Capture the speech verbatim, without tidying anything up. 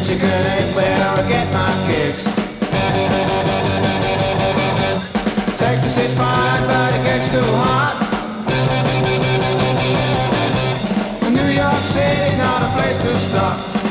chicken ain't where I get my kicks. Texas is fine, but it gets too hot. New York City's not a place to stop.